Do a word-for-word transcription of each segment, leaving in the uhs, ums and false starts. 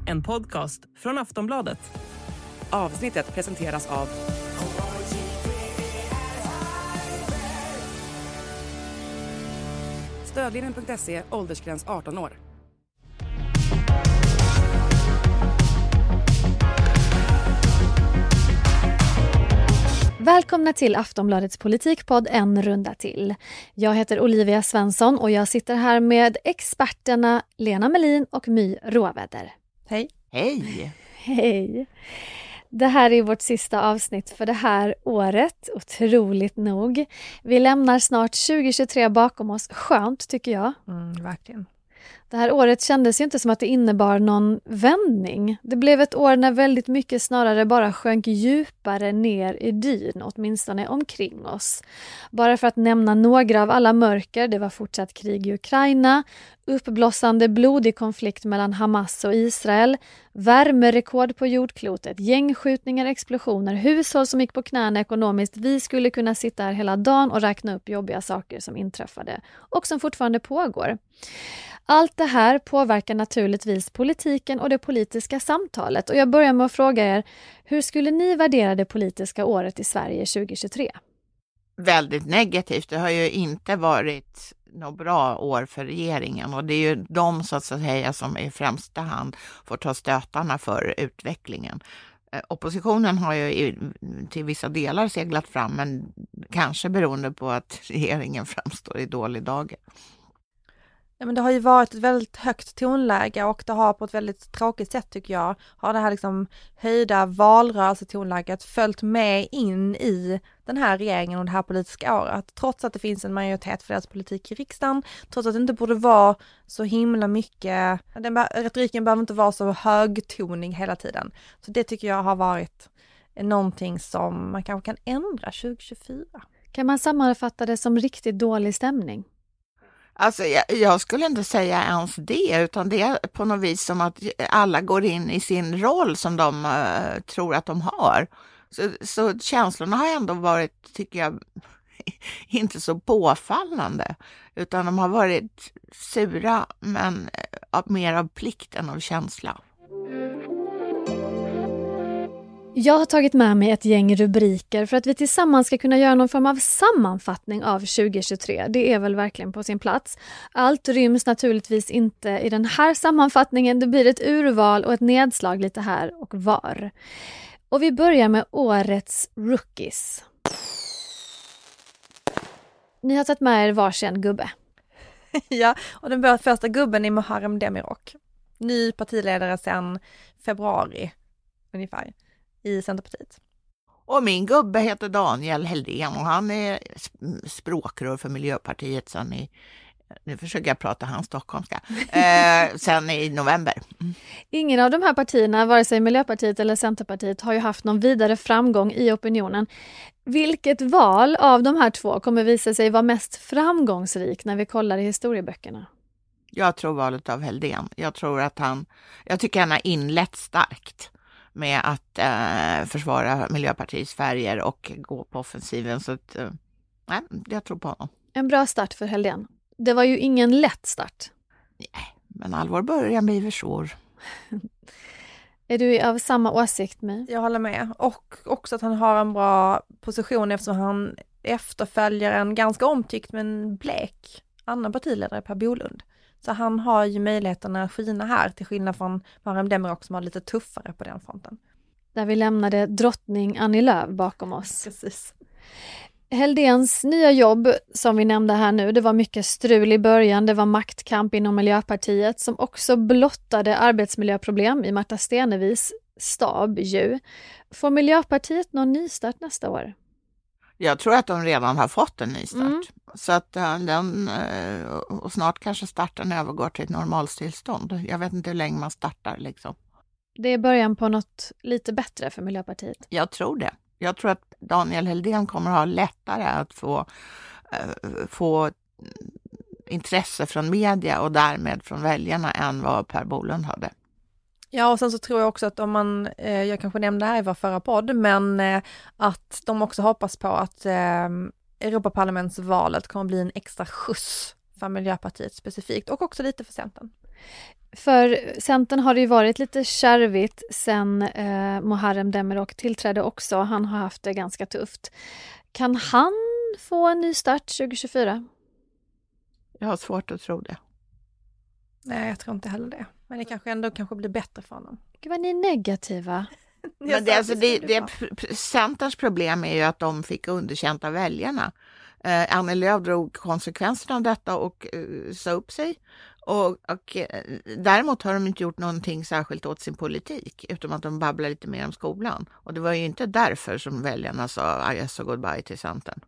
En podcast från Aftonbladet. Avsnittet presenteras av Stödlinjen punkt se, åldersgräns arton år. Välkomna till Aftonbladets politikpodd En runda till. Jag heter Olivia Svensson och jag sitter här med experterna Lena Melin och My Råväder. Hej. Hej. Hej. Det här är vårt sista avsnitt för det här året, otroligt nog. Vi lämnar snart tjugo tjugotre bakom oss, skönt tycker jag. Mm, verkligen. Det här året kändes ju inte som att det innebar någon vändning. Det blev ett år när väldigt mycket snarare bara sjönk djupare ner i dyn, åtminstone omkring oss. Bara för att nämna några av alla mörker, det var fortsatt krig i Ukraina, uppblossande blodig konflikt mellan Hamas och Israel, värmerekord på jordklotet, gängskjutningar, explosioner, hushåll som gick på knäna ekonomiskt. Vi skulle kunna sitta här hela dagen och räkna upp jobbiga saker som inträffade och som fortfarande pågår. Allt det här påverkar naturligtvis politiken och det politiska samtalet. Och jag börjar med att fråga er, hur skulle ni värdera det politiska året i Sverige tjugo tjugotre? Väldigt negativt. Det har ju inte varit något bra år för regeringen. Och det är ju de så att säga som i främsta hand får ta stötarna för utvecklingen. Oppositionen har ju till vissa delar seglat fram, men kanske beroende på att regeringen framstår i dålig dager. Ja, men det har ju varit ett väldigt högt tonläge och det har på ett väldigt tråkigt sätt tycker jag, har det här liksom höjda valrörelsetonläget följt med in i den här regeringen och det här politiska året. Trots att det finns en majoritet för deras politik i riksdagen, trots att det inte borde vara så himla mycket, den retoriken behöver inte vara så högtonig hela tiden. Så det tycker jag har varit någonting som man kanske kan ändra tjugo tjugofyra. Kan man sammanfatta det som riktigt dålig stämning? Alltså jag, jag skulle inte säga ens det, utan det är på något vis som att alla går in i sin roll som de uh, tror att de har. Så, så känslorna har ändå varit, tycker jag, inte så påfallande, utan de har varit sura, men uh, mer av plikt än av känsla. Jag har tagit med mig ett gäng rubriker för att vi tillsammans ska kunna göra någon form av sammanfattning av tjugo tjugotre. Det är väl verkligen på sin plats. Allt ryms naturligtvis inte i den här sammanfattningen. Det blir ett urval och ett nedslag lite här och var. Och vi börjar med årets rookies. Ni har tagit med er varsin gubbe. Ja, och den första gubben är Muharrem Demirok. Ny partiledare sedan februari ungefär i Centerpartiet. Och min gubbe heter Daniel Heldén och han är språkrör för Miljöpartiet sen i, nu försöker jag prata hans stockholmska, eh, sen i november. Mm. Ingen av de här partierna, vare sig Miljöpartiet eller Centerpartiet, har ju haft någon vidare framgång i opinionen. Vilket val av de här två kommer visa sig vara mest framgångsrik när vi kollar i historieböckerna? Jag tror valet av Heldén. Jag tror att han, jag tycker han har inlett starkt med att eh, försvara Miljöpartiets färger och gå på offensiven. Så att, eh, nej, jag tror på honom. En bra start för Heldén. Det var ju ingen lätt start. Nej, men allvar börjar bli svår. Är du av samma åsikt med? Jag håller med. Och också att han har en bra position eftersom han efterföljer en ganska omtyckt men blek annan partiledare, Per Bolund. Så han har ju möjligheterna att skina här till skillnad från Muharrem Demirok som var lite tuffare på den fronten. Där vi lämnade drottning Annie Lööf bakom oss. Precis. Heldéns nya jobb som vi nämnde här nu, det var mycket strul i början. Det var maktkamp inom Miljöpartiet som också blottade arbetsmiljöproblem i Märta Stenevis stab ju. Får Miljöpartiet någon nystart nästa år? Jag tror att de redan har fått en nystart. Mm. Så att den, och snart kanske starten övergår till ett normalstillstånd. Jag vet inte hur länge man startar liksom. Det är början på något lite bättre för Miljöpartiet. Jag tror det. Jag tror att Daniel Heldén kommer ha lättare att få, få intresse från media och därmed från väljarna än vad Per Bolund hade. Ja, och sen så tror jag också att om man, eh, jag kanske nämnde det här i vår förra podd, men eh, att de också hoppas på att eh, Europaparlamentsvalet kommer bli en extra skjuts för Miljöpartiet specifikt och också lite för Centern. För Centern har det ju varit lite kärvigt sen eh, Muharrem Demirok tillträdde också. Han har haft det ganska tufft. Kan han få en ny start tjugo tjugofyra? Jag har svårt att tro det. Nej, jag tror inte heller det. Men det kanske ändå kanske blir bättre för honom. Gud vad ni är negativa. Men det, alltså, det, det, Centerns problem är ju att de fick underkänt av väljarna. Eh, Annie Lööf drog konsekvenserna av detta och eh, sa upp sig. Och, och eh, däremot har de inte gjort någonting särskilt åt sin politik, utom att de babblar lite mer om skolan. Och det var ju inte därför som väljarna sa I guess och goodbye till Centern.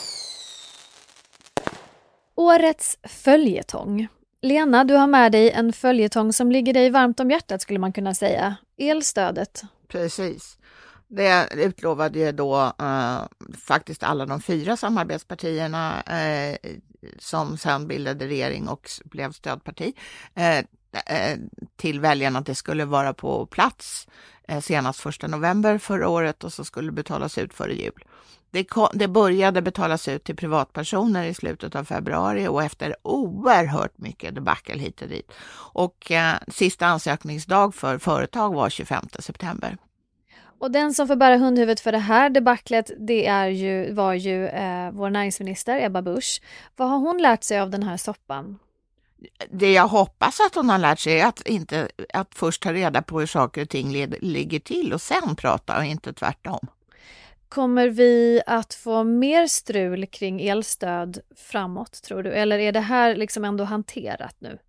Årets följetong. Lena, du har med dig en följetong som ligger dig varmt om hjärtat skulle man kunna säga. Elstödet. Precis. Det utlovade ju då eh, faktiskt alla de fyra samarbetspartierna eh, som sedan bildade regering och blev stödparti eh, eh, till väljarna att det skulle vara på plats eh, senast första november förra året och så skulle betalas ut före jul. Det, kom, det började betalas ut till privatpersoner i slutet av februari och efter oerhört mycket debacle hit och dit. Och eh, sista ansökningsdag för företag var tjugofemte september. Och den som får bära hundhuvudet för det här debaclet, det är ju, var ju eh, vår näringsminister Ebba Busch. Vad har hon lärt sig av den här soppan? Det jag hoppas att hon har lärt sig är att, inte, att först ta reda på hur saker och ting led, ligger till och sen prata och inte tvärtom. Kommer vi att få mer strul kring elstöd framåt, tror du? Eller är det här liksom ändå hanterat nu?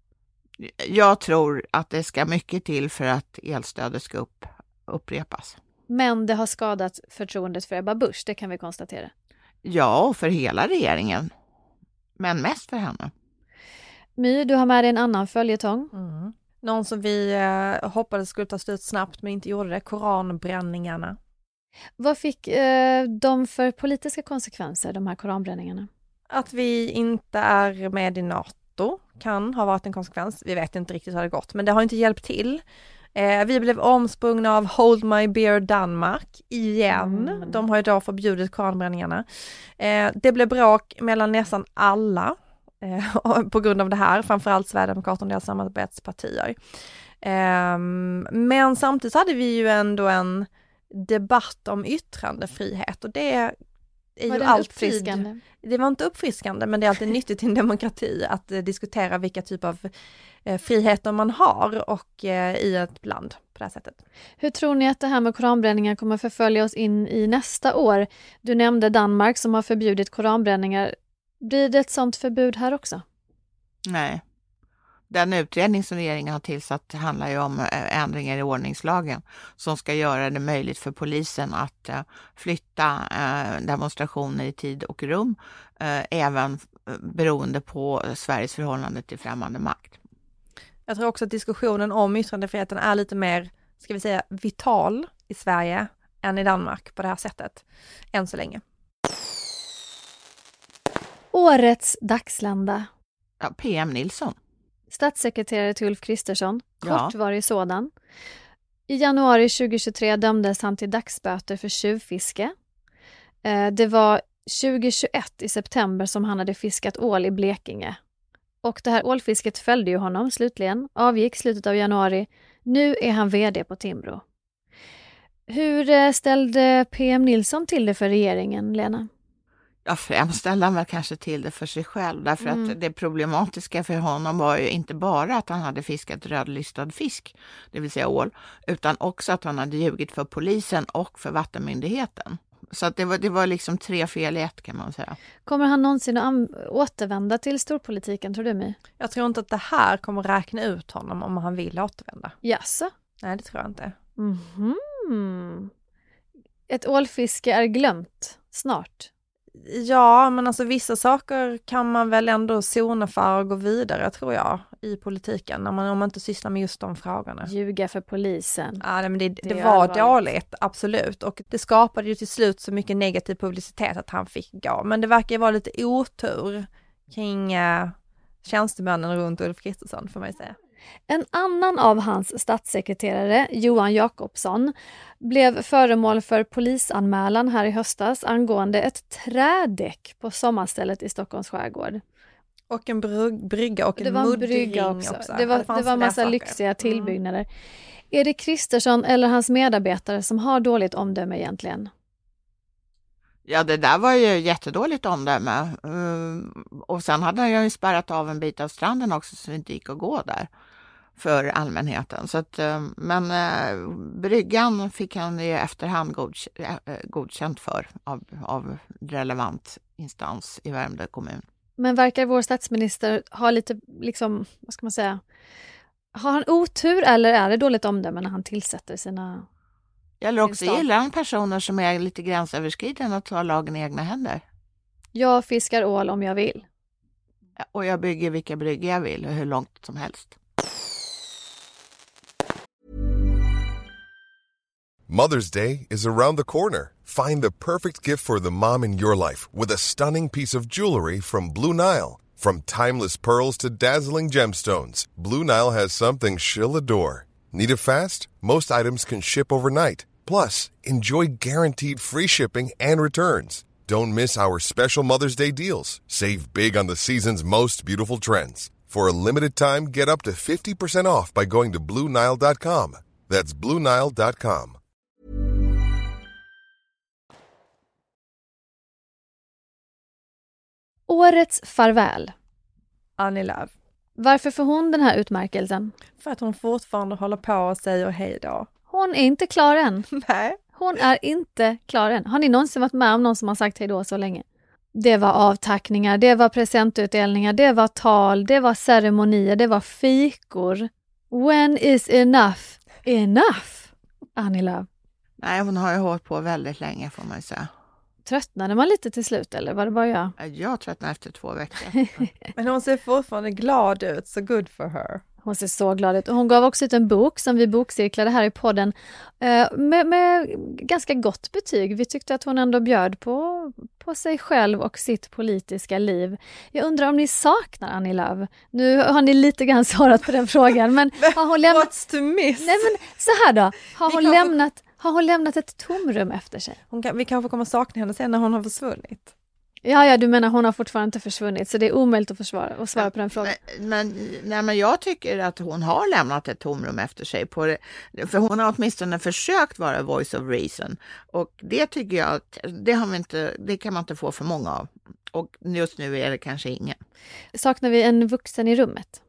Jag tror att det ska mycket till för att elstödet ska upp, upprepas. Men det har skadat förtroendet för Ebba Busch, det kan vi konstatera. Ja, och för hela regeringen. Men mest för henne. My, du har med dig en annan följetong. Mm. Någon som vi eh, hoppades skulle ta slut snabbt men inte gjorde det. Koranbränningarna. Vad fick eh, de för politiska konsekvenser, de här koranbränningarna? Att vi inte är med i NATO kan ha varit en konsekvens. Vi vet inte riktigt hur det gått, men det har inte hjälpt till. Eh, vi blev omsprungna av Hold My Beer Danmark igen. Mm. De har ju då förbjudit koranbränningarna. Eh, det blev bråk mellan nästan alla eh, på grund av det här, framförallt Sverigedemokraterna och deras samarbetspartier. Eh, men samtidigt hade vi ju ändå en debatt om yttrandefrihet och det är var ju alltid, det var inte uppfriskande men det är alltid nyttigt i en demokrati att eh, diskutera vilka typer av eh, friheter man har och eh, i ett land på det här sättet. Hur tror ni att det här med koranbränningar kommer förfölja oss in i nästa år? Du nämnde Danmark som har förbjudit koranbränningar. Blir det ett sånt förbud här också? Nej. Den utredning som regeringen har tillsatt handlar ju om ändringar i ordningslagen som ska göra det möjligt för polisen att flytta demonstrationer i tid och rum, även beroende på Sveriges förhållande till främmande makt. Jag tror också att diskussionen om yttrandefriheten är lite mer, ska vi säga, vital i Sverige än i Danmark på det här sättet, än så länge. Årets dagslända. Ja, P M Nilsson. Statssekreterare till Ulf Kristersson, Ja. kortvarig sådan. I januari tjugohundratjugotre dömdes han till dagsböter för tjuvfiske. Det var tjugohundratjugoett i september som han hade fiskat ål i Blekinge. Och det här ålfisket fällde ju honom slutligen, avgick slutet av januari. Nu är han vd på Timbro. Hur ställde P M Nilsson till det för regeringen, Lena? Ja, främst ställde han väl kanske till det för sig själv. Därför mm. att det problematiska för honom var ju inte bara att han hade fiskat rödlistad fisk, det vill säga ål, utan också att han hade ljugit för polisen och för vattenmyndigheten. Så att det var, det var liksom tre fel i ett kan man säga. Kommer han någonsin att återvända till storpolitiken, tror du mig? Jag tror inte att det här kommer räkna ut honom om han vill återvända. Jaså? Nej, det tror jag inte. Mm-hmm. Ett ålfiske är glömt snart. Ja, men alltså vissa saker kan man väl ändå zona för och gå vidare, tror jag, i politiken, när man, om man inte sysslar med just de frågorna. Ljuga för polisen. Ja, men det, det, det var allvarligt. dåligt, absolut. Och det skapade ju till slut så mycket negativ publicitet att han fick gå. Men det verkar ju vara lite otur kring eh, tjänstemännen runt Ulf Kristersson, får man ju säga. En annan av hans statssekreterare, Johan Jakobsson, blev föremål för polisanmälan här i höstas angående ett trädäck på sommarstället i Stockholms skärgård. Och en brygg, brygga och en det var en muddring brygga också. också. Det var, det det var en massa saker. lyxiga tillbyggnader. Mm. Är det Kristersson eller hans medarbetare som har dåligt omdöme egentligen? Ja, det där var ju jättedåligt omdöme. Uh, och sen hade han ju spärrat av en bit av stranden också så det inte gick att gå där för allmänheten. Så att, uh, men uh, bryggan fick han i efterhand godk- uh, godkänt för av, av relevant instans i Värmdö kommun. Men verkar vår statsminister ha lite, liksom, vad ska man säga, har han otur eller är det dåligt omdöme när han tillsätter sina... Eller också gillar han personer som är lite gränsöverskridande och tar lagen i egna händer. Jag fiskar ål om jag vill. Och jag bygger vilka bryggor jag vill och hur långt som helst. Mother's Day is around the corner. Find the perfect gift for the mom in your life with a stunning piece of jewelry from Blue Nile. From timeless pearls to dazzling gemstones, Blue Nile has something she'll adore. Need it fast? Most items can ship overnight. Plus, enjoy guaranteed free shipping and returns. Don't miss our special Mother's Day deals. Save big on the season's most beautiful trends. For a limited time, get up to fifty percent off by going to blue nile dot com. That's blue nile dot com. Årets farväl. Annie Lööf. Varför får hon den här utmärkelsen? För att hon fortfarande håller på och säger hej då. Hon är inte klar än. Nej. Hon är inte klar än. Har ni någonsin varit med om någon som har sagt hej då så länge? Det var avtackningar, det var presentutdelningar, det var tal, det var ceremonier, det var fikor. When is enough enough? Annie Lööf. Nej, hon har ju hållit på väldigt länge får man ju säga. Tröttnade man lite till slut eller var det bara jag? Jag tröttnade efter två veckor. Men hon ser fortfarande glad ut, så good for her. Hon ser så glad ut. Och hon gav också ut en bok som vi bokcirklade här i podden eh, med, med ganska gott betyg. Vi tyckte att hon ändå bjöd på, på sig själv och sitt politiska liv. Jag undrar om ni saknar Annie Lööf? Nu har ni lite grann svarat på den frågan. Men har hon lämnat... What's to miss? Nej men så här då. Har hon, kanske... lämnat, har hon lämnat ett tomrum efter sig? Hon kan, vi kanske kommer sakna henne sen när hon har försvunnit. Ja, ja, du menar hon har fortfarande inte försvunnit så det är omöjligt att, försvara, att svara på den frågan. Men, men, nej, men jag tycker att hon har lämnat ett tomrum efter sig. På det, för hon har åtminstone försökt vara voice of reason. Och det tycker jag att det, har vi inte, det kan man inte få för många av. Och just nu är det kanske ingen. Saknar vi en vuxen i rummet?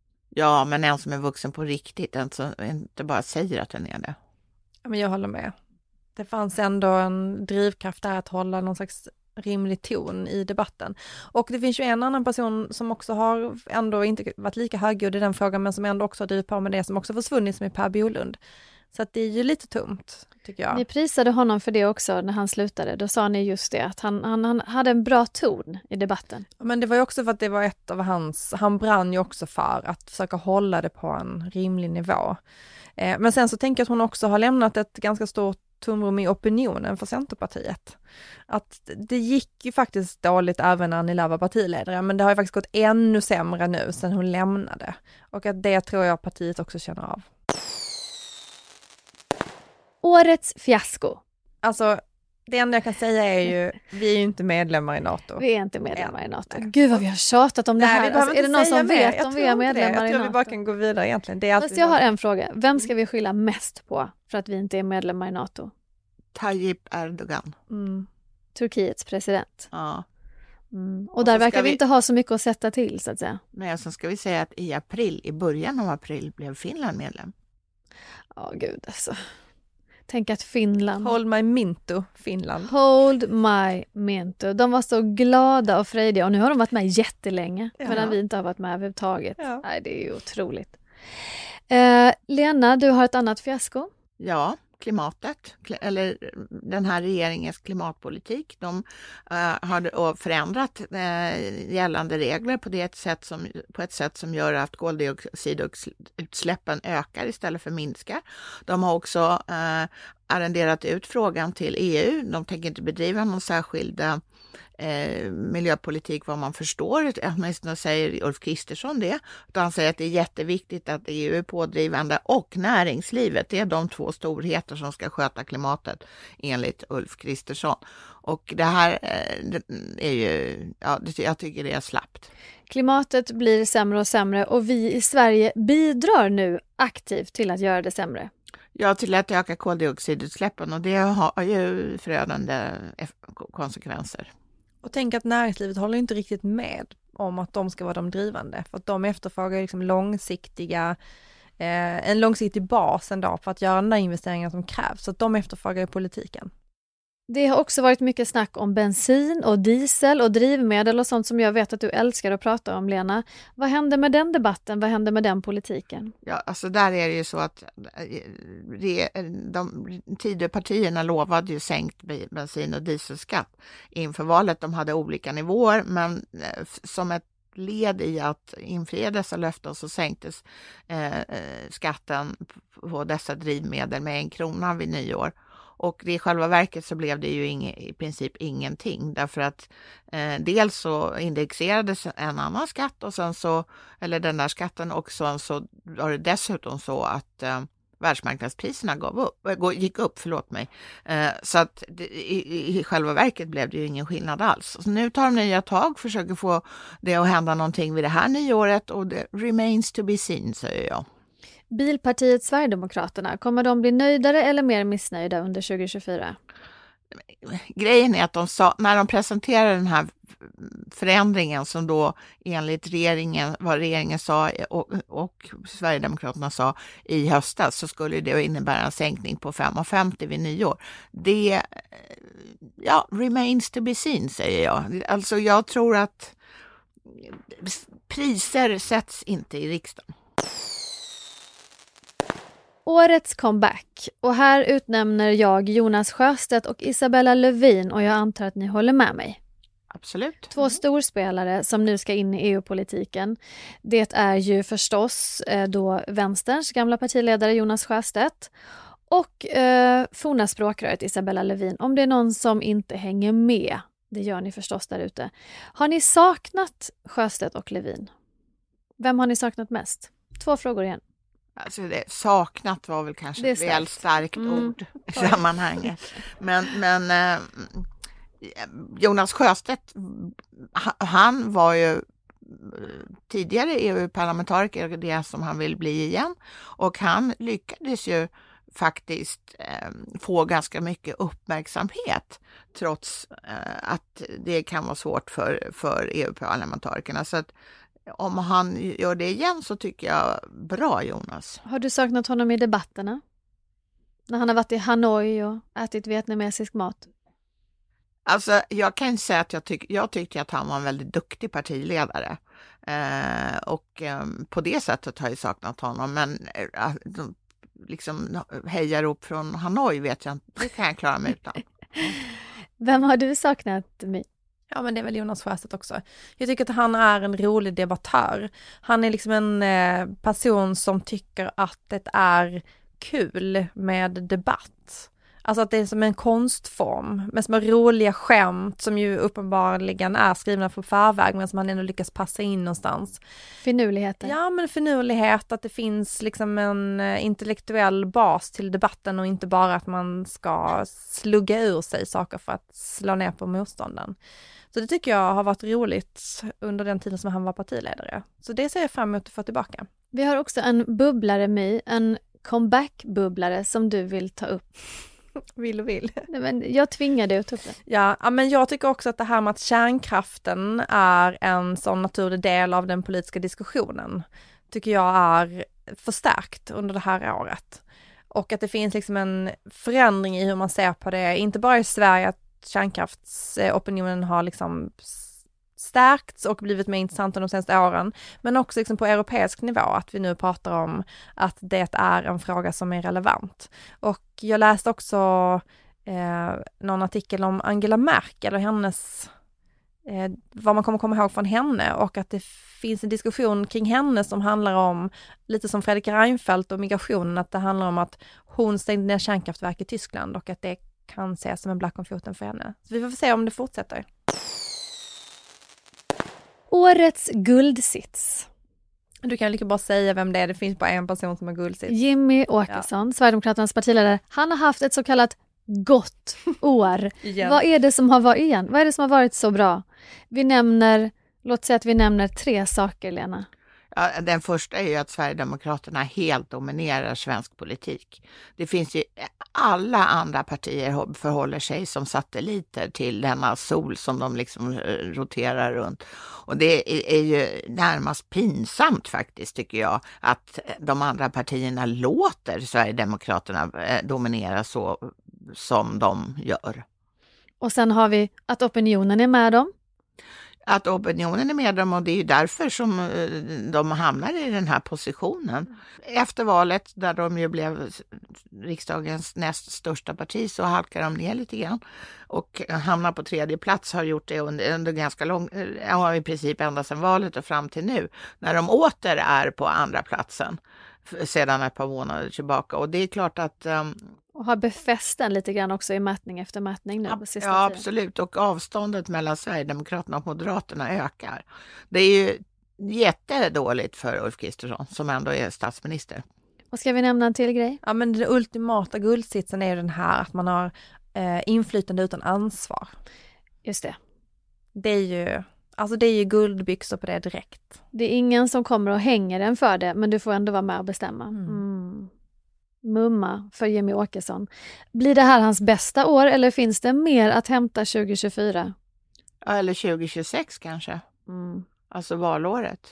Ja, men en som är vuxen på riktigt. En som inte bara säger att den är det. Ja, men jag håller med. Det fanns ändå en drivkraft där att hålla någon slags rimlig ton i debatten. Och det finns ju en annan person som också har ändå inte varit lika högljudd i den frågan men som ändå också har drivit på med det som också försvunnit som är Per Bolund. Så att det är ju lite tomt tycker jag. Ni prisade honom för det också när han slutade. Då sa ni just det att han, han, han hade en bra ton i debatten. Men det var ju också för att det var ett av hans, han brann ju också för att försöka hålla det på en rimlig nivå. Eh, men sen så tänker jag att hon också har lämnat ett ganska stort tomrum i opinionen för Centerpartiet. Att det gick ju faktiskt dåligt även när Annie Lööf var partiledare, men det har ju faktiskt gått ännu sämre nu sedan hon lämnade. Och att det tror jag partiet också känner av. Årets fiasko. Alltså, det enda jag kan säga är ju, vi är ju inte medlemmar i NATO. Vi är inte medlemmar i NATO. Nej. Gud vad vi har tjatat om det Nej, här. Alltså, är det någon som vet jag om vi är medlemmar i NATO? Jag tror vi bara kan gå vidare egentligen. Det är Fast jag har en fråga. Vem ska vi skylla mest på för att vi inte är medlemmar i NATO? Tayyip Erdogan. Mm. Turkiets president. Ja. Mm. Och, Och där så verkar ska vi vi- inte ha så mycket att sätta till så att säga. Men sen ska vi säga att i april, i början av april, blev Finland medlem. Ja, gud alltså. Tänk att Finland... Hold my minto, Finland. Hold my minto. De var så glada och frejdiga och nu har de varit med jättelänge Ja. medan vi inte har varit med överhuvudtaget. Ja. Nej, det är ju otroligt. Eh, Lena, du har ett annat fiasko. Ja, klimatet, kl- eller den här regeringens klimatpolitik. De eh, har då förändrat eh, gällande regler på, det sätt som, på ett sätt som gör att koldioxidutsläppen ökar istället för minskar. De har också eh, arrenderat ut frågan till E U. De tänker inte bedriva någon särskild eh, eh, miljöpolitik vad man förstår. Åtminstone säger Ulf Kristersson det. Han säger att det är jätteviktigt att E U är pådrivande och näringslivet. Det är de två storheter som ska sköta klimatet enligt Ulf Kristersson. Och det här eh, det är ju, ja, det, jag tycker det är slappt. Klimatet blir sämre och sämre och vi i Sverige bidrar nu aktivt till att göra det sämre. Ja, till att öka koldioxidutsläppen, och det har ju förödande konsekvenser. Och tänk att näringslivet håller inte riktigt med om att de ska vara de drivande. För att de efterfrågar liksom långsiktiga, eh, en långsiktig bas ändå för att göra den där investeringen som krävs. Så att de efterfrågar i politiken. Det har också varit mycket snack om bensin och diesel och drivmedel och sånt som jag vet att du älskar att prata om, Lena. Vad hände med den debatten? Vad hände med den politiken? Ja, alltså där är det ju så att de, de Tidöpartierna lovade ju sänkt bensin- och dieselskatt inför valet. De hade olika nivåer, men som ett led i att infria dessa löften så sänktes eh, skatten på dessa drivmedel med en krona vid nyår. Och i själva verket så blev det ju ing, i princip ingenting, därför att eh, dels så indexerades en annan skatt och sen så, eller den där skatten, och sen så var det dessutom så att eh, världsmarknadspriserna gav upp, gick upp, förlåt mig. Eh, så att det, i, i själva verket blev det ju ingen skillnad alls. Så nu tar de nya tag, försöker få det att hända någonting vid det här nyåret, och det remains to be seen, säger jag. Bilpartiet Sverigedemokraterna, kommer de bli nöjdare eller mer missnöjda under tjugo tjugofyra? Grejen är att de sa, när de presenterade den här förändringen som då enligt regeringen, vad regeringen sa och, och Sverigedemokraterna sa i höstas, så skulle det innebära en sänkning på fem komma femtio vid nyår. Det, ja, remains to be seen, säger jag. Alltså jag tror att priser sätts inte i riksdagen. Årets comeback, och här utnämner jag Jonas Sjöstedt och Isabella Lövin, och jag antar att ni håller med mig. Absolut. Två storspelare som nu ska in i E U-politiken. Det är ju förstås eh, då Vänsterns gamla partiledare Jonas Sjöstedt och eh, forna språkröret Isabella Lövin. Om det är någon som inte hänger med, det gör ni förstås där ute. Har ni saknat Sjöstedt och Lövin? Vem har ni saknat mest? Två frågor igen. Alltså det, saknat var väl kanske ett väl starkt mm. ord i sammanhanget. Men, men eh, Jonas Sjöstedt, han var ju tidigare E U-parlamentariker, det som han vill bli igen. Och han lyckades ju faktiskt eh, få ganska mycket uppmärksamhet trots eh, att det kan vara svårt för, för E U-parlamentarikerna. Så att om han gör det igen så tycker jag bra, Jonas. Har du saknat honom i debatterna? När han har varit i Hanoi och ätit vietnamesisk mat? Alltså jag kan säga att jag, tyck, jag tyckte att han var en väldigt duktig partiledare. Eh, och eh, på det sättet har jag saknat honom. Men eh, liksom hejarop från Hanoi vet jag inte. Det kan jag klara mig utan. Vem har du saknat, My? Ja, men det är väl Jonas Sjöstedt också. Jag tycker att han är en rolig debattör. Han är liksom en eh, person som tycker att det är kul med debatt. Alltså att det är som en konstform med små roliga skämt som ju uppenbarligen är skrivna på förväg men som han ändå lyckas passa in någonstans. Finurligheter. Ja, men finurlighet, att det finns liksom en intellektuell bas till debatten och inte bara att man ska slugga ur sig saker för att slå ner på motstånden. Så det tycker jag har varit roligt under den tiden som han var partiledare. Så det ser jag fram emot att få tillbaka. Vi har också en bubblare, My, en comeback-bubblare som du vill ta upp. Vill och vill. Nej, men jag tvingar dig att ta upp det. Ja, men jag tycker också att det här med att kärnkraften är en sån naturlig del av den politiska diskussionen tycker jag är förstärkt under det här året. Och att det finns liksom en förändring i hur man ser på det, inte bara i Sverige att kärnkraftsopinionen har liksom stärkts och blivit mer intressant de senaste åren, men också liksom på europeisk nivå att vi nu pratar om att det är en fråga som är relevant. Och jag läste också eh, någon artikel om Angela Merkel och hennes eh, vad man kommer komma ihåg från henne, och att det finns en diskussion kring henne som handlar om, lite som Fredrik Reinfeldt och migrationen, att det handlar om att hon stängde ner kärnkraftverk i Tyskland och att det kan ses som en black om foten för henne. Så vi får se om det fortsätter. Årets guldsits. Du kan lika bara säga vem det är. Det finns bara en person som har guldsits. Jimmy Åkesson, ja. Sverigedemokraternas partiledare. Han har haft ett så kallat gott år. Vad är det som har varit igen? Vad är det som har varit så bra? Vi nämner, låt säga att vi nämner tre saker, Lena. Ja, den första är ju att Sverigedemokraterna helt dominerar svensk politik. Det finns ju, alla andra partier förhåller sig som satelliter till denna sol som de liksom roterar runt. Och det är, är ju närmast pinsamt faktiskt, tycker jag, att de andra partierna låter Sverigedemokraterna dominera så som de gör. Och sen har vi att opinionen är med dem. Att opinionen är med dem, och det är ju därför som de hamnar i den här positionen. Efter valet, där de ju blev riksdagens näst största parti, så halkar de ner lite grann och hamnar på tredje plats, har gjort det under, under ganska lång, ja, i princip ända sedan valet och fram till nu, när de åter är på andra platsen sedan ett par månader tillbaka. Och det är klart att um, och har befäst den lite grann också i mätning efter mätning nu på sista tiden. Ja, absolut. Och avståndet mellan Sverigedemokraterna och Moderaterna ökar. Det är ju jättedåligt för Ulf Kristersson, som ändå är statsminister. Och ska vi nämna en till grej? Ja, men den ultimata guldsitsen är ju den här att man har eh, inflytande utan ansvar. Just det. Det är ju, alltså det är ju guldbyxor på det direkt. Det är ingen som kommer och hänger den för det, men du får ändå vara med och bestämma. Mm. Mm. Mumma för Jimmy Åkesson. Blir det här hans bästa år, eller finns det mer att hämta tjugo tjugofyra? Ja, eller tjugo tjugosex kanske. Mm. Alltså valåret.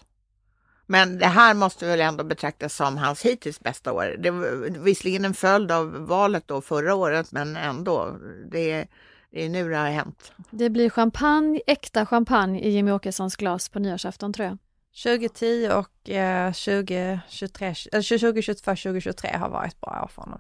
Men det här måste väl ändå betraktas som hans hittills bästa år. Det var visserligen en följd av valet då förra året, men ändå. Det är, det är nu det har hänt. Det blir champagne, äkta champagne i Jimmy Åkessons glas på nyårsafton, tror jag. tjugo tio och eh, tjugo tjugotre, eller tjugo tjugotvå tjugo tjugotre har varit bra år för honom.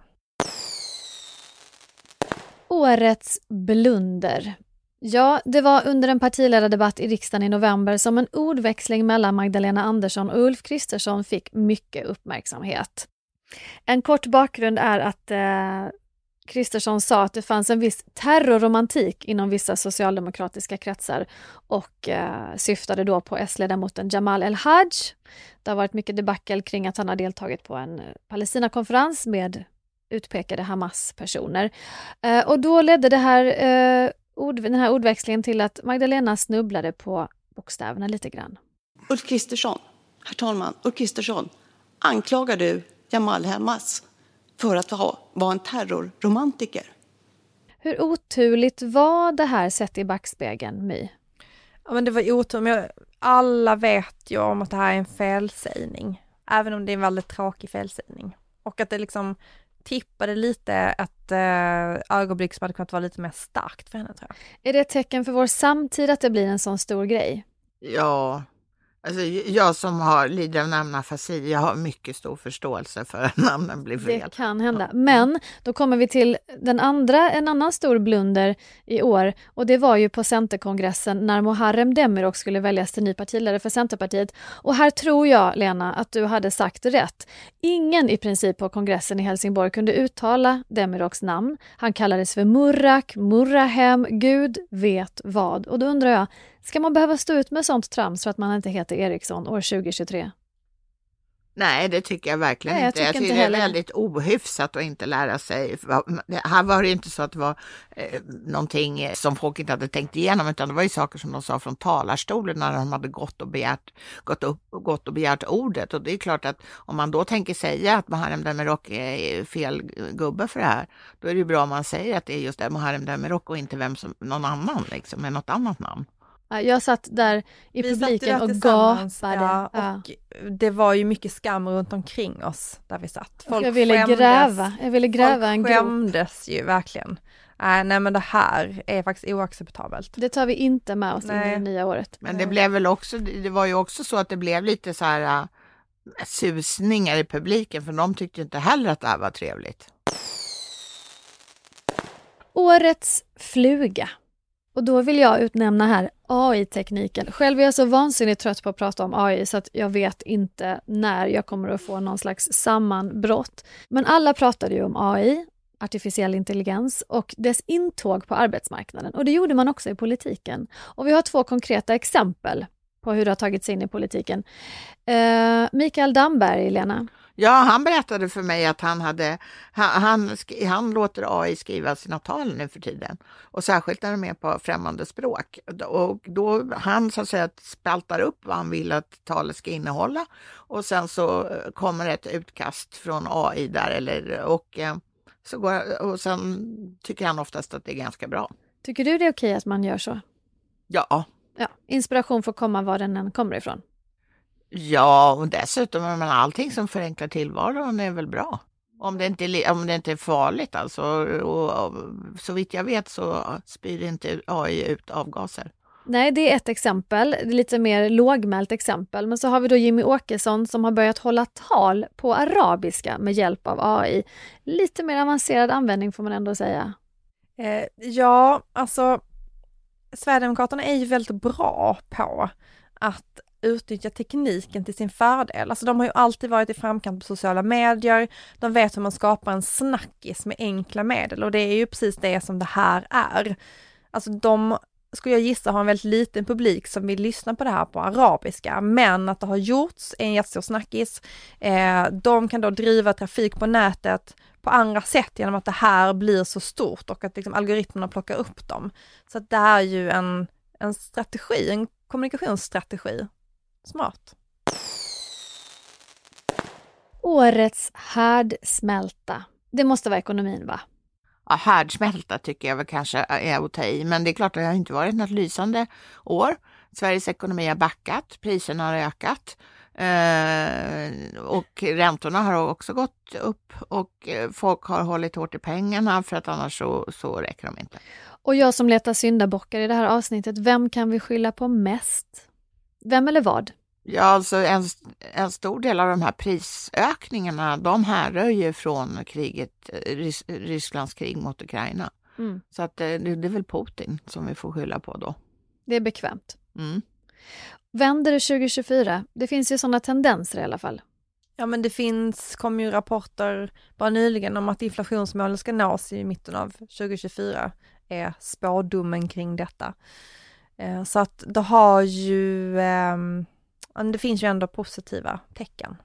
Årets blunder. Ja, det var under en partiledardebatt i riksdagen i november som en ordväxling mellan Magdalena Andersson och Ulf Kristersson fick mycket uppmärksamhet. En kort bakgrund är att eh, Kristersson sa att det fanns en viss terrorromantik inom vissa socialdemokratiska kretsar och eh, syftade då på S-ledamoten Jamal El-Haj. Det har varit mycket debacle kring att han har deltagit på en Palestina-konferens med utpekade Hamas-personer. Eh, och då ledde det här, eh, ord, den här ordväxlingen till att Magdalena snubblade på bokstäverna lite grann. Ulf Kristersson, herr talman, Ulf Kristersson, anklagar du Jamal Hamas för att vara en terrorromantiker? Hur oturligt var det här sett i backspegeln, My? Ja, men det var otur, men jag, alla vet ju om att det här är en felsägning. Även om det är en väldigt tråkig felsägning. Och att det liksom tippade lite ett äh, ögonblick som hade kunnat vara lite mer starkt för henne, tror jag. Är det ett tecken för vår samtid att det blir en sån stor grej? Ja, alltså jag som har lider av namnafasi, jag har mycket stor förståelse för att namnen blir fel. Det kan hända. Men då kommer vi till den andra, en annan stor blunder i år. Och det var ju på Centerkongressen när Muharrem Demirok skulle väljas till ny partiledare för Centerpartiet. Och här tror jag, Lena, att du hade sagt rätt. Ingen i princip på kongressen i Helsingborg kunde uttala Demiroks namn. Han kallades för Murrak, Murrahem, Gud vet vad. Och då undrar jag, ska man behöva stå ut med sånt trams för att man inte heter Eriksson år tjugo tjugotre? Nej, det tycker jag verkligen Nej, jag inte. Jag tycker tycker inte det är heller. väldigt ohyfsat att inte lära sig. Här var det inte så att det var eh, någonting som folk inte hade tänkt igenom, utan det var ju saker som de sa från talarstolen när de hade gått och begärt, gått upp, gått och begärt ordet. Och det är klart att om man då tänker säga att Muharrem Demirok är fel gubbe för det här, då är det ju bra om man säger att det är just det, Muharrem Demirok, och inte vem som, någon annan liksom, med något annat namn. Jag satt där i Vi publiken satt och där tillsammans, gapade. ja, Ja. och det var ju mycket skam runt omkring oss där vi satt. Folk jag ville skämdes, gräva, jag ville gräva en folk grop. skämdes ju verkligen. Äh, nej men det här är faktiskt oacceptabelt. Det tar vi inte med oss in i Nej. det nya året. Men det blev väl också, det var ju också så att det blev lite så här äh, susningar i publiken, för de tyckte inte heller att det här var trevligt. Årets fluga. Och då vill jag utnämna här A I-tekniken. Själv är jag så vansinnigt trött på att prata om A I så att jag vet inte när jag kommer att få någon slags sammanbrott. Men alla pratade ju om A I, artificiell intelligens, och dess intåg på arbetsmarknaden. Och det gjorde man också i politiken. Och vi har två konkreta exempel på hur det har tagit sig in i politiken. Eh, Mikael Damberg, Lena. Ja, han berättade för mig att han hade han, han, han låter A I skriva sina tal nu för tiden. Och särskilt när de är på främmande språk. Och då han så att säga spaltar upp vad han vill att talet ska innehålla. Och sen så kommer ett utkast från A I där. Eller, och, så går, och sen tycker han oftast att det är ganska bra. Tycker du det är okej att man gör så? Ja. Ja, inspiration får komma var den än kommer ifrån. Ja, och dessutom men allting som förenklar tillvaron är väl bra. Om det inte är, om det inte är farligt alltså. Och, och, så vitt jag vet så spyr inte A I ut avgaser. Nej, det är ett exempel. Det är lite mer lågmält exempel. Men så har vi då Jimmy Åkesson som har börjat hålla tal på arabiska med hjälp av A I. Lite mer avancerad användning får man ändå säga. Eh, ja, alltså Sverigedemokraterna är ju väldigt bra på att utnyttja tekniken till sin fördel. Alltså de har ju alltid varit i framkant på sociala medier. De vet hur man skapar en snackis med enkla medel och det är ju precis det som det här är. Alltså de, skulle jag gissa, har en väldigt liten publik som vill lyssna på det här på arabiska, men att det har gjorts en jättestor snackis. Eh, de kan då driva trafik på nätet på andra sätt genom att det här blir så stort och att liksom algoritmerna plockar upp dem. Så att det här är ju en, en strategi, en kommunikationsstrategi. Smart. Årets härdsmälta. Det måste vara ekonomin, va? Ja, härdsmälta tycker jag väl kanske är att ta i. Men det är klart att det har inte varit något lysande år. Sveriges ekonomi har backat, priserna har ökat. Eh, och räntorna har också gått upp. Och folk har hållit hårt i pengarna för att annars så, så räcker de inte. Och jag som letar syndabockar i det här avsnittet, vem kan vi skylla på mest? Vem eller vad? Ja, alltså en, en stor del av de här prisökningarna, de härrör ju från kriget, Rys, Rysslands krig mot Ukraina. Mm. Så att det, det är väl Putin som vi får skylla på då. Det är bekvämt. Mm. Vänder det tjugo tjugofyra? Det finns ju sådana tendenser i alla fall. Ja, men det finns, kom ju rapporter bara nyligen om att inflationsmålet ska nås i mitten av tjugo tjugofyra. Är spådomen kring detta. Eh, så att det har ju, eh, det finns ju ändå positiva tecken.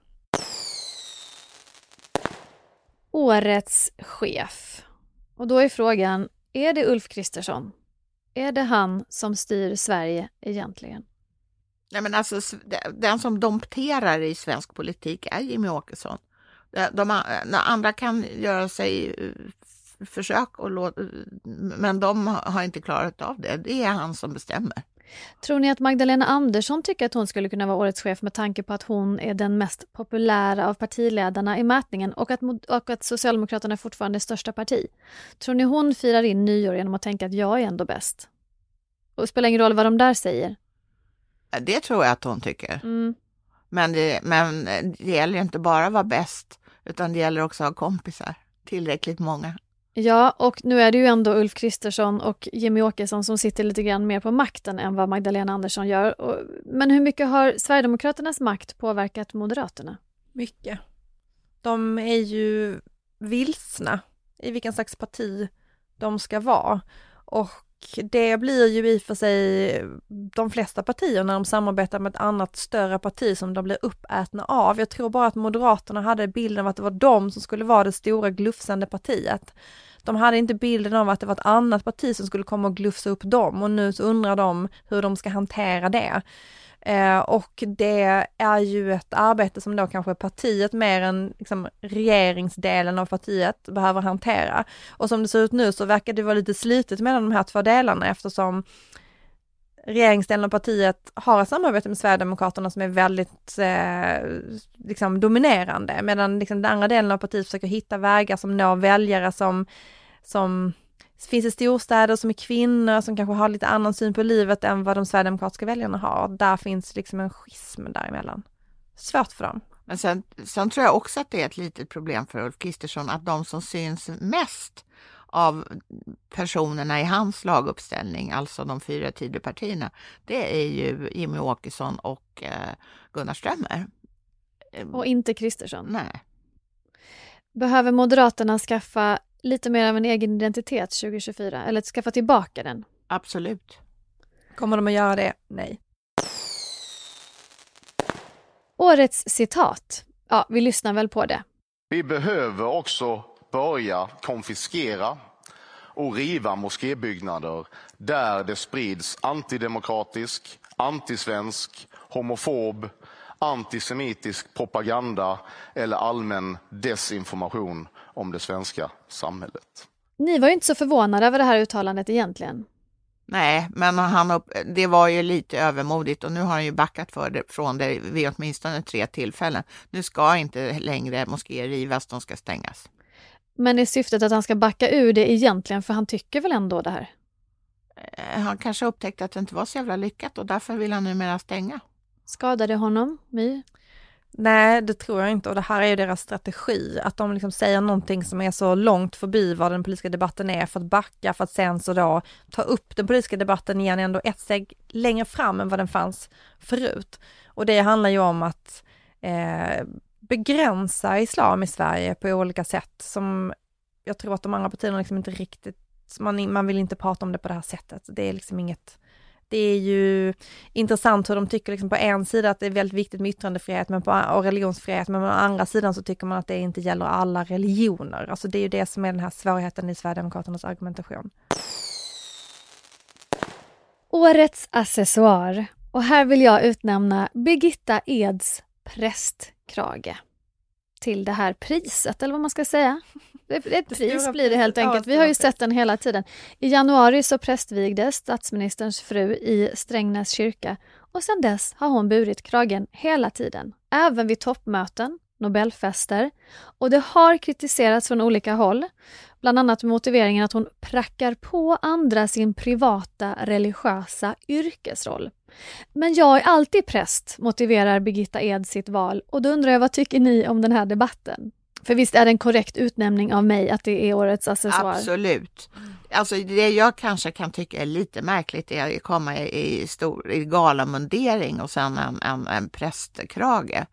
Årets chef. Och då är frågan, är det Ulf Kristersson? Är det han som styr Sverige egentligen? Nej, men alltså, den som dompterar i svensk politik är Jimmy Åkesson. De, de, andra kan göra sig försök, och låta, men de har inte klarat av det. Det är han som bestämmer. Tror ni att Magdalena Andersson tycker att hon skulle kunna vara årets chef med tanke på att hon är den mest populära av partiledarna i mätningen och att, och att Socialdemokraterna är fortfarande största parti? Tror ni hon firar in nyår genom att tänka att jag är ändå bäst? Och det spelar ingen roll vad de där säger. Det tror jag att hon tycker. Mm. Men, det, men det gäller inte bara att vara bäst, utan det gäller också att ha kompisar. Tillräckligt många. Ja, och nu är det ju ändå Ulf Kristersson och Jimmy Åkesson som sitter lite grann mer på makten än vad Magdalena Andersson gör. Men hur mycket har Sverigedemokraternas makt påverkat Moderaterna? Mycket. De är ju vilsna i vilken slags parti de ska vara. Och det blir ju i för sig de flesta partier när de samarbetar med ett annat större parti som de blir uppätna av. Jag tror bara att Moderaterna hade bilden av att det var de som skulle vara det stora glufsande partiet. De hade inte bilden av att det var ett annat parti som skulle komma och glufsa upp dem, och nu så undrar de hur de ska hantera det. Eh, och det är ju ett arbete som då kanske partiet mer än liksom, regeringsdelen av partiet behöver hantera. Och som det ser ut nu så verkar det vara lite slitet mellan de här två delarna, eftersom regeringsdelen av partiet har ett samarbete med Sverigedemokraterna som är väldigt eh, liksom dominerande, medan liksom, den andra delen av partiet försöker hitta vägar som når väljare som, som finns i storstäder, som är kvinnor, som kanske har lite annan syn på livet än vad de sverigedemokratiska väljarna har. Där finns liksom en schism däremellan. Svårt för dem. Men sen, sen tror jag också att det är ett litet problem för Ulf Kristersson att de som syns mest av personerna i hans laguppställning, alltså de fyra Tidöpartierna, det är ju Jimmy Åkesson och eh, Gunnar Strömmer. Och inte Kristersson? Nej. Behöver Moderaterna skaffa lite mer av en egen identitet tjugo tjugofyra, eller skaffa tillbaka den? Absolut. Kommer de att göra det? Nej. Årets citat. Ja, vi lyssnar väl på det. Vi behöver också börja konfiskera och riva moskébyggnader där det sprids antidemokratisk, antisvensk, homofob, antisemitisk propaganda eller allmän desinformation om det svenska samhället. Ni var ju inte så förvånade över det här uttalandet egentligen. Nej, men han upp, det var ju lite övermodigt och nu har han ju backat för det, från det vid åtminstone tre tillfällen. Nu ska inte längre moskéer rivas, de ska stängas. Men är syftet att han ska backa ur det egentligen, för han tycker väl ändå det här? Han kanske upptäckte att det inte var så jävla lyckat och därför vill han numera stänga. Skadade honom, My? Nej, det tror jag inte, och det här är ju deras strategi, att de liksom säger någonting som är så långt förbi vad den politiska debatten är för att backa, för att sen så då ta upp den politiska debatten igen ändå ett steg längre fram än vad den fanns förut. Och det handlar ju om att eh, begränsa islam i Sverige på olika sätt som jag tror att de andra partierna liksom inte riktigt, man, man vill inte prata om det på det här sättet. Det är liksom inget. Det är ju intressant hur de tycker liksom på en sida att det är väldigt viktigt med yttrandefrihet men på, och religionsfrihet, men på andra sidan så tycker man att det inte gäller alla religioner. Alltså det är ju det som är den här svårigheten i Sverigedemokraternas argumentation. Årets accessoar. Och här vill jag utnämna Birgitta Eds prästkrage till det här priset, eller vad man ska säga. Ett pris blir det helt enkelt. Vi har ju sett den hela tiden. I januari så prästvigdes statsministerns fru i Strängnäs kyrka och sedan dess har hon burit kragen hela tiden. Även vid toppmöten, Nobelfester, och det har kritiserats från olika håll. Bland annat med motiveringen att hon prackar på andra sin privata religiösa yrkesroll. Men jag är alltid präst, motiverar Birgitta Ed sitt val, och då undrar jag, vad tycker ni om den här debatten? För visst är det en korrekt utnämning av mig att det är årets accessoar? Absolut. Alltså det jag kanske kan tycka är lite märkligt är att komma i, stor, i galamundering och sen en, en, en prästkrage.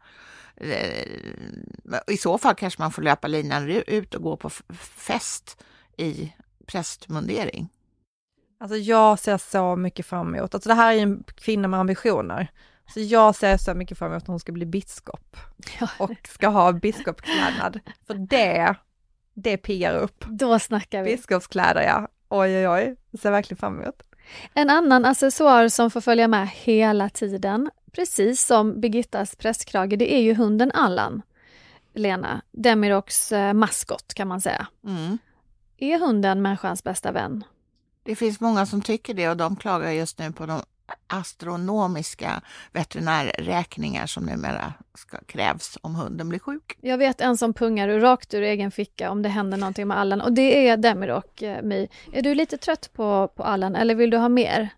I så fall kanske man får löpa linan ut och gå på fest i prästmundering. Alltså jag ser så mycket fram emot. Alltså det här är en kvinna med ambitioner. Så jag ser så mycket fram emot att hon ska bli biskop. Ja. Och ska ha biskopsklädnad. För det, det piggar upp. Då snackar vi. Biskopskläder, ja. Oj, oj, oj. Jag ser verkligen fram emot. En annan accessoar som får följa med hela tiden, precis som Birgittas prästkrage, det är ju hunden Allan. Lena, Demiroks eh, maskot kan man säga. Mm. Är hunden människans bästa vän? Det finns många som tycker det och de klagar just nu på de astronomiska veterinärräkningar som numera ska, krävs om hunden blir sjuk. Jag vet en som pungar ur rakt ur egen ficka om det händer någonting med Allan, och det är Demirok, eh, My. Är du lite trött på, på Allan eller vill du ha mer?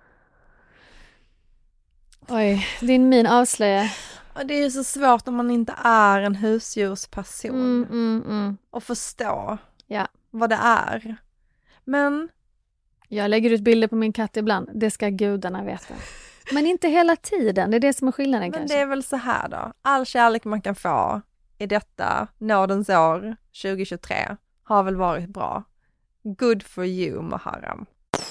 Oj, din min avslöjar. Det är ju så svårt om man inte är en husdjursperson. Mm, mm, mm. Och förstå Ja. vad det är. Men Jag lägger ut bilder på min katt ibland. Det ska gudarna veta. Men inte hela tiden. Det är det som är skillnaden Men kanske. det är väl så här då. All kärlek man kan få i detta nådens år tjugo tjugotre har väl varit bra. Good for you, Muharram.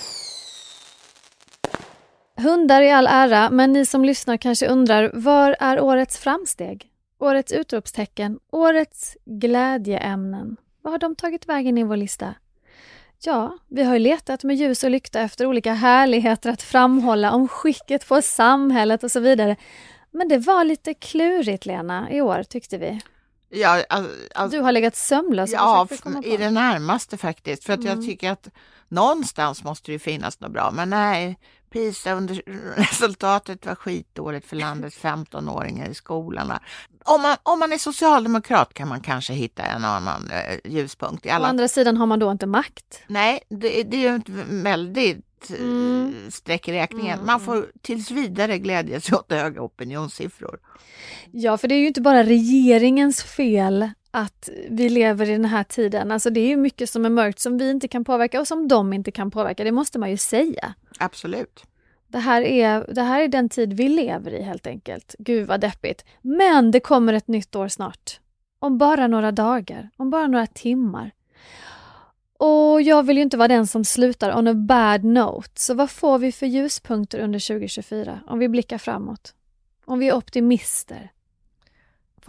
Hundar i all ära, men ni som lyssnar kanske undrar, var är årets framsteg? Årets utropstecken? Årets glädjeämnen? Vad har de tagit vägen i vår lista? Ja, vi har ju letat med ljus och lykta efter olika härligheter att framhålla om skicket på samhället och så vidare. Men det var lite klurigt, Lena, i år tyckte vi. Ja, alltså, alltså, Du har legat sömnlös. ja i det närmaste faktiskt. För att mm. jag tycker att någonstans måste det finnas något bra. Men nej, PISA-resultatet var skitdåligt för landets femtonåringar i skolorna. Om man, om man är socialdemokrat kan man kanske hitta en annan eh, ljuspunkt. I alla... Å andra sidan har man då inte makt. Nej, det, det är ju inte väldigt mm. streck i räkningen. Mm. Man får tills vidare glädja sig åt höga opinionssiffror. Ja, för det är ju inte bara regeringens fel att vi lever i den här tiden. Alltså det är ju mycket som är mörkt som vi inte kan påverka och som de inte kan påverka. Det måste man ju säga. Absolut. Det här är, det här är den tid vi lever i helt enkelt. Gud vad deppigt. Men det kommer ett nytt år snart. Om bara några dagar. Om bara några timmar. Och jag vill ju inte vara den som slutar on a bad note. Så vad får vi för ljuspunkter under tjugo tjugofyra? Om vi blickar framåt. Om vi är optimister.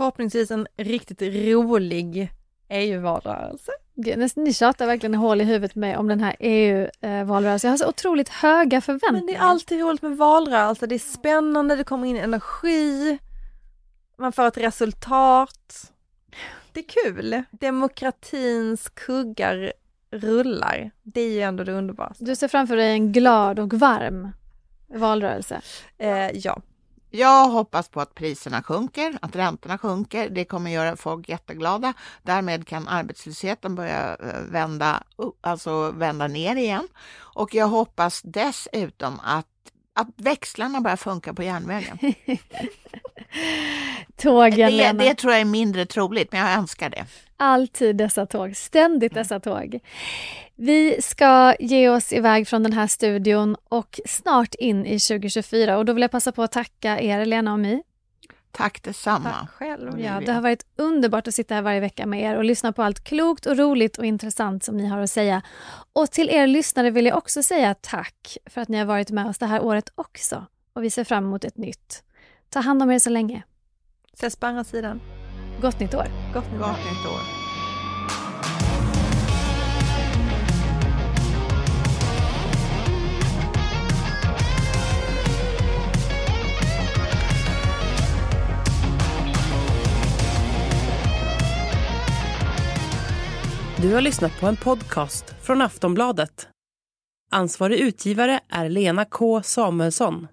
Förhoppningsvis en riktigt rolig E U-valrörelse. Ni tjatar verkligen hål i huvudet med om den här E U-valrörelsen. Jag har så otroligt höga förväntningar. Men det är alltid roligt med valrörelser. Det är spännande, det kommer in energi. Man får ett resultat. Det är kul. Demokratins kuggar rullar. Det är ju ändå det underbaraste. Du ser framför dig en glad och varm valrörelse. Eh, ja. Jag hoppas på att priserna sjunker, att räntorna sjunker. Det kommer göra folk jätteglada. Därmed kan arbetslösheten börja vända, alltså vända ner igen. Och jag hoppas dessutom att, att växlarna börjar funka på järnvägen. Tågen, det, det tror jag är mindre troligt, men jag önskar det. Alltid dessa tåg, ständigt dessa tåg. Vi ska ge oss iväg från den här studion och snart in i tjugo tjugofyra. Och då vill jag passa på att tacka er, Lena och My. Tack detsamma. Tack själv. Ja, det har varit underbart att sitta här varje vecka med er och lyssna på allt klokt och roligt och intressant som ni har att säga. Och till er lyssnare vill jag också säga tack för att ni har varit med oss det här året också. Och vi ser fram emot ett nytt. Ta hand om er så länge. Ses på andra sidan. Gott nytt år. Gott nytt år. Gott nytt år. Du har lyssnat på en podcast från Aftonbladet. Ansvarig utgivare är Lena K. Samuelsson.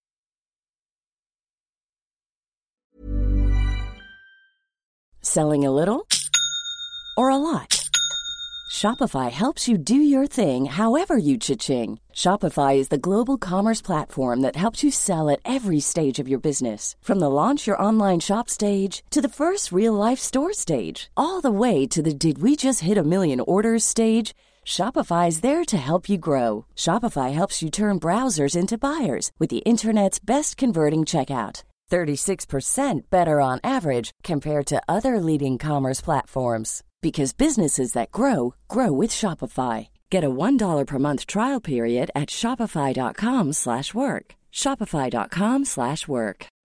Selling a little or a lot? Shopify helps you do your thing however you cha-ching. Shopify is the global commerce platform that helps you sell at every stage of your business. From the launch your online shop stage to the first real-life store stage, all the way to the did we just hit a million orders stage. Shopify is there to help you grow. Shopify helps you turn browsers into buyers with the internet's best converting checkout. thirty-six percent better on average compared to other leading commerce platforms. Because businesses that grow, grow with Shopify. Get a one dollar per month trial period at shopify.com slash work. Shopify.com slash work.